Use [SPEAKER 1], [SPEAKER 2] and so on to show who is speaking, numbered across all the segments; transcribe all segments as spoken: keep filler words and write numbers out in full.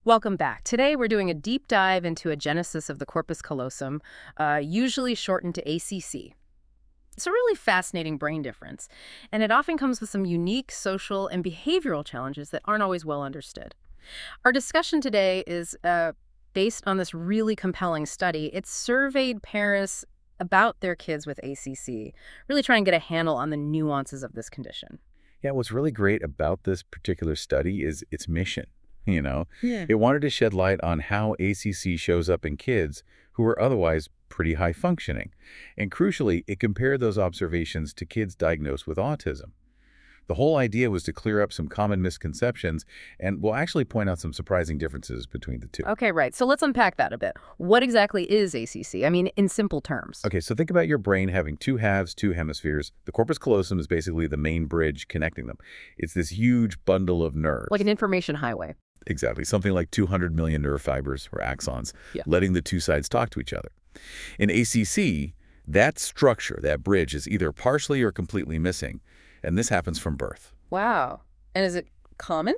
[SPEAKER 1] Welcome back. Today we're doing a deep dive into a genesis of the corpus callosum, uh, usually shortened to A C C. It's a really fascinating brain difference, and it often comes with some unique social and behavioral challenges that aren't always well understood. Our discussion today is uh, based on this really compelling study. It surveyed parents about their kids with A C C, really trying to get a handle on the nuances of this condition.
[SPEAKER 2] Yeah, what's really great about this particular study is its mission. You know,
[SPEAKER 1] Yeah.
[SPEAKER 2] it wanted to shed light on how A C C shows up in kids who are otherwise pretty high functioning. And crucially, it compared those observations to kids diagnosed with autism. The whole idea was to clear up some common misconceptions and will actually point out some surprising differences between the two.
[SPEAKER 1] Okay, right. So let's unpack that a bit. What exactly is A C C? I mean, in simple terms.
[SPEAKER 2] Okay, so think about your brain having two halves, two hemispheres. The corpus callosum is basically the main bridge connecting them. It's this huge bundle of nerves.
[SPEAKER 1] Like an information highway.
[SPEAKER 2] Exactly. Something like two hundred million nerve fibers or axons,
[SPEAKER 1] Yeah.
[SPEAKER 2] letting the two sides talk to each other. In A C C, that structure, that bridge, is either partially or completely missing, and this happens from birth.
[SPEAKER 1] Wow. And is it common?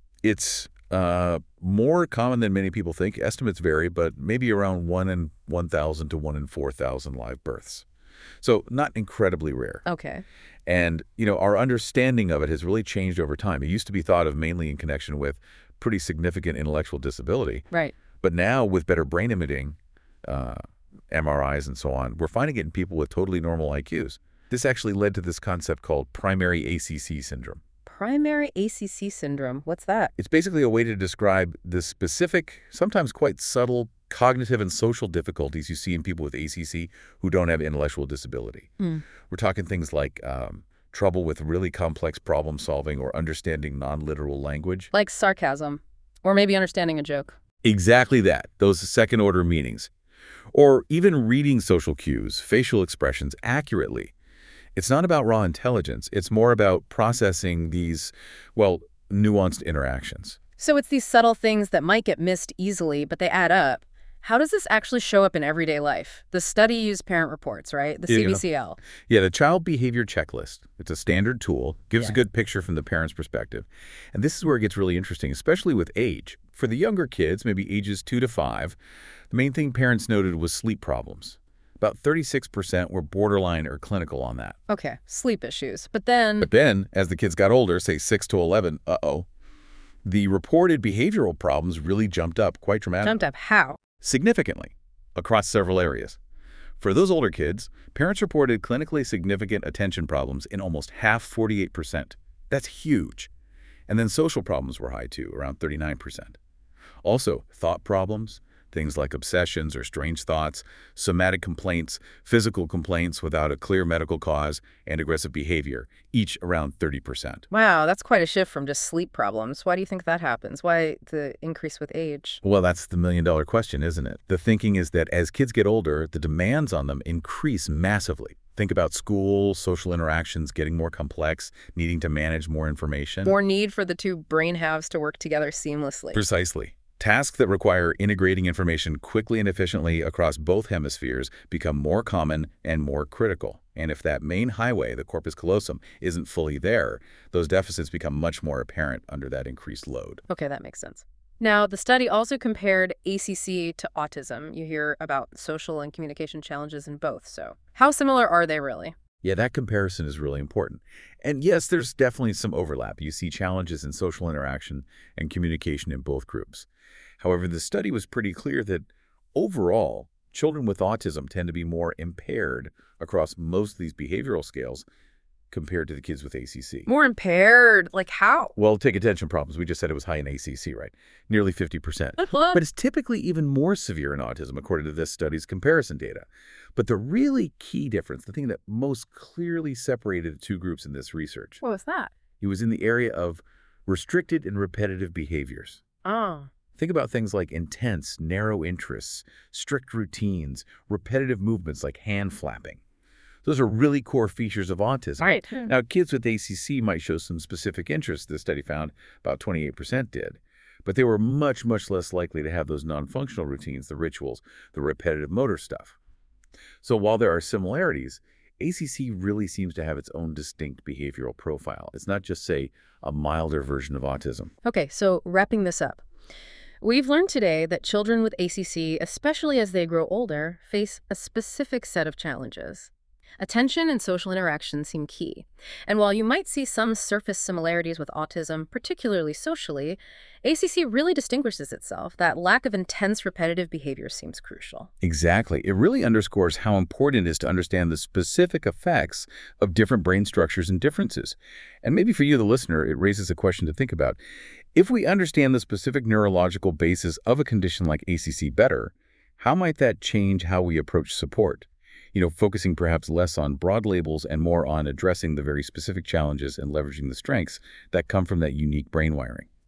[SPEAKER 2] It's uh, more common than many people think. Estimates vary, but maybe around one in one thousand to one in four thousand live births. So not incredibly rare.
[SPEAKER 1] Okay.
[SPEAKER 2] And, you know, our understanding of it has really changed over time. It used to be thought of mainly in connection with pretty significant intellectual disability.
[SPEAKER 1] Right.
[SPEAKER 2] But now with better brain imaging, uh, M R Is and so on, we're finding it in people with totally normal I Qs. This actually led to this concept called primary A C C syndrome.
[SPEAKER 1] Primary A C C syndrome. What's that?
[SPEAKER 2] It's basically a way to describe the specific, sometimes quite subtle, cognitive and social difficulties you see in people with A C C who don't have intellectual disability.
[SPEAKER 1] Mm.
[SPEAKER 2] We're talking things like um, trouble with really complex problem solving or understanding non-literal language.
[SPEAKER 1] Like sarcasm. Or maybe understanding a joke.
[SPEAKER 2] Exactly that, those second-order meanings. Or even reading social cues, facial expressions accurately. It's not about raw intelligence. It's more about processing these, well, nuanced interactions.
[SPEAKER 1] So it's these subtle things that might get missed easily, but they add up. How does this actually show up in everyday life? The study used parent reports, right? The
[SPEAKER 2] Yeah.
[SPEAKER 1] C B C L.
[SPEAKER 2] Yeah, the Child Behavior Checklist. It's a standard tool, gives
[SPEAKER 1] Yeah.
[SPEAKER 2] a good picture from the parent's perspective. And this is where it gets really interesting, especially with age. For the younger kids, maybe ages two to five, the main thing parents noted was sleep problems. About thirty-six percent were borderline or clinical on that.
[SPEAKER 1] Okay, sleep issues. But then,
[SPEAKER 2] But then, as the kids got older, say six to eleven, uh-oh, the reported behavioral problems really jumped up quite dramatically.
[SPEAKER 1] jumped up how?
[SPEAKER 2] Significantly across several areas. For those older kids, parents reported clinically significant attention problems in almost half, forty-eight percent. That's huge. And then social problems were high too, around thirty-nine percent. Also, thought problems, things like obsessions or strange thoughts, somatic complaints, physical complaints without a clear medical cause, and aggressive behavior, each around thirty percent.
[SPEAKER 1] Wow, that's quite a shift from just sleep problems. Why do you think that happens? Why the increase with age?
[SPEAKER 2] Well, that's the million-dollar question, isn't it? The thinking is that as kids get older, the demands on them increase massively. Think about school, social interactions getting more complex, needing to manage more information.
[SPEAKER 1] More need for the two brain halves to work together seamlessly.
[SPEAKER 2] Precisely. Tasks that require integrating information quickly and efficiently across both hemispheres become more common and more critical. And if that main highway, the corpus callosum, isn't fully there, those deficits become much more apparent under that increased load.
[SPEAKER 1] Okay, that makes sense. Now, the study also compared A C C to autism. You hear about social and communication challenges in both, so how similar are they really?
[SPEAKER 2] Yeah, that comparison is really important. And yes, there's definitely some overlap. You see challenges in social interaction and communication in both groups. However, the study was pretty clear that overall, children with autism tend to be more impaired across most of these behavioral scales compared to the kids with A C C.
[SPEAKER 1] More impaired? Like how?
[SPEAKER 2] Well, take attention problems. We just said it was high in A C C, right? Nearly fifty percent. But it's typically even more severe in autism, according to this study's comparison data. But the really key difference, the thing that most clearly separated the two groups in this research,
[SPEAKER 1] What was that?
[SPEAKER 2] it was in the area of restricted and repetitive behaviors.
[SPEAKER 1] Oh,
[SPEAKER 2] Think about things like intense, narrow interests, strict routines, repetitive movements like hand flapping. Those are really core features of autism.
[SPEAKER 1] right.
[SPEAKER 2] Now, kids with A C C might show some specific interests. This study found about twenty-eight percent did. But they were much, much less likely to have those non-functional routines, the rituals, the repetitive motor stuff. So while there are similarities, A C C really seems to have its own distinct behavioral profile. It's not just, say, a milder version of autism.
[SPEAKER 1] Okay, so wrapping this up. We've learned today that children with A C C, especially as they grow older, face a specific set of challenges. Attention and social interaction seem key. And while you might see some surface similarities with autism, particularly socially, A C C really distinguishes itself. That lack of intense repetitive behavior seems crucial.
[SPEAKER 2] Exactly. It really underscores how important it is to understand the specific effects of different brain structures and differences. And maybe for you, the listener, it raises a question to think about. If we understand the specific neurological basis of a condition like A C C better, how might that change how we approach support? You know, focusing perhaps less on broad labels and more on addressing the very specific challenges and leveraging the strengths that come from that unique brain wiring.